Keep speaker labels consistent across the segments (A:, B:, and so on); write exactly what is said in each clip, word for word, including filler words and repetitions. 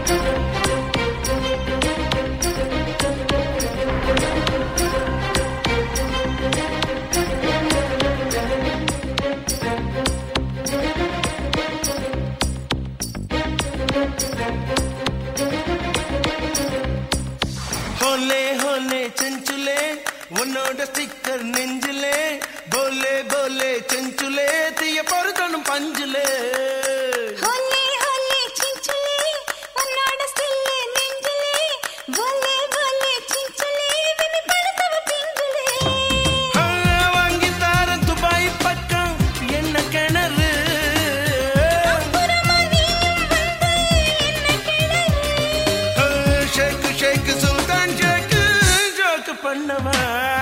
A: होले होले चंचुले उन्नोड स्टिकर नेंजुले बोले बोले चंचुले तिय परतन पंजुले
B: होले होले चंचुले उन्नोड स्टिकर नेंजुले बोले बोले चंचुले बेबी पड़तव पिंजुले
A: हां वांगी तार दुबई पक्कम என்ன கிணறு
B: அப்புறமா நீயும் வந்து என்ன கிணறு
A: ஷேக் ஷேக் சுல்தான் ஷேக் ஜோக் பண்ணவா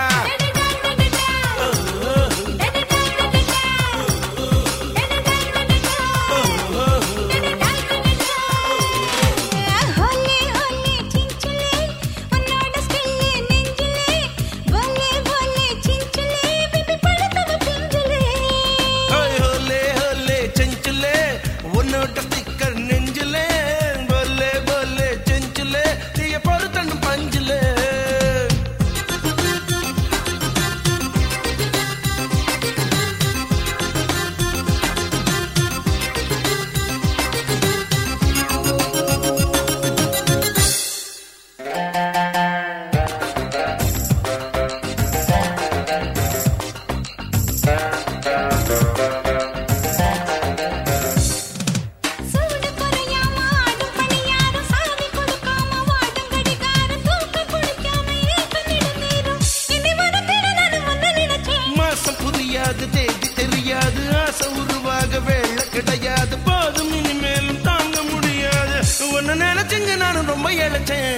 A: தேதி தெரியாது ஆசை உருவாக வேலை கிடையாது போதும் இனிமேலும் தாங்க முடியாது உன்னை நினைச்சுங்க நானும் ரொம்ப இழைச்சேன்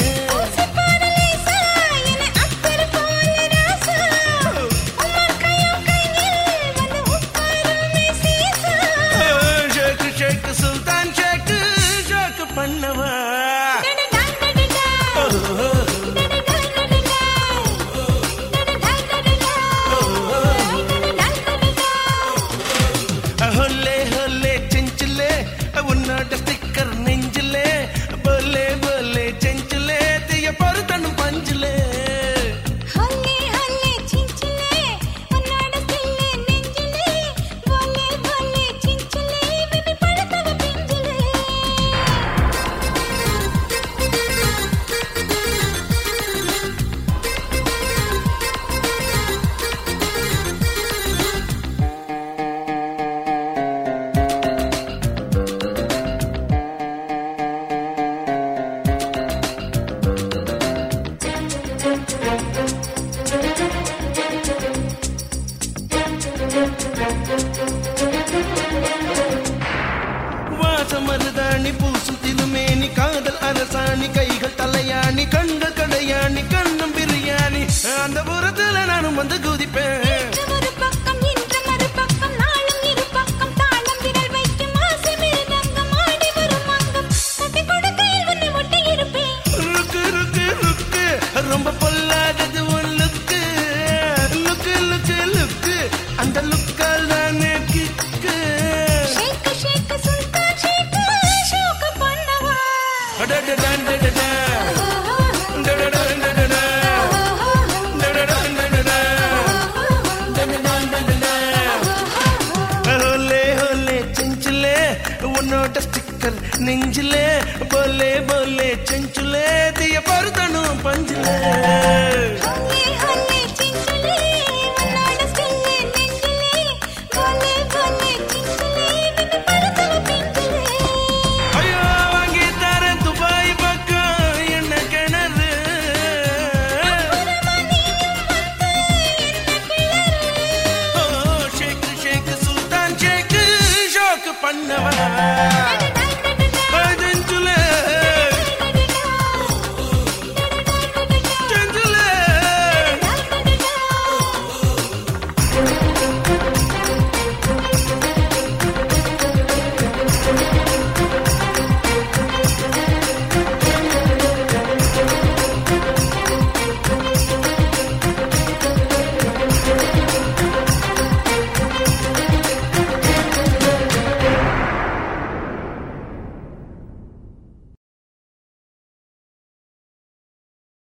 A: ஷேக் ஷேக் சுல்தான் ஷேக் ஷேக் பண்ணவா होले होले चंचले उन्नोड स्टिकर नेंजुले बोले बोले चंचले तिय परतन पंजुले
B: होले होले चंचले उन्नोड स्टिकर नेंजुले बोले बोले चंचले बेबी पड़तव पिंजुले
A: வாசமருதாணி பூசும் திருமேனி காதல் அரசாணி கைகள் தலையாணி கண்கள் கடையாணி கண்ணம் பிரியாணி அந்த புறத்துல நானும் வந்து குதிப்பேன்
B: ஒரு பக்கம் இன்று மறு பக்கம் நாளும் இரு பக்கம் தாளம் விரல் வைக்கும் ஆசை மிருதங்கம் ஆடி வரும் அங்கம் கட்டி கொடுக்கையில் உன்னை ஒட்டி இருப்பேன்
A: லுக்கு லுக்கு லுக்கு ரொம்ப பொல்லாதது உன் லுக்கு லுக்கு லுக்கு லுக்கு அந்த லுக்கால் தானே கிக்கு
B: ஷேக் ஷேக் சுல்தான் ஷேக் ஷோக் பண்ணவா
A: டடடடன் டடடன் டடடன் டடடன் होले होले चंचले उन्नोड स्टिकर नेंजुले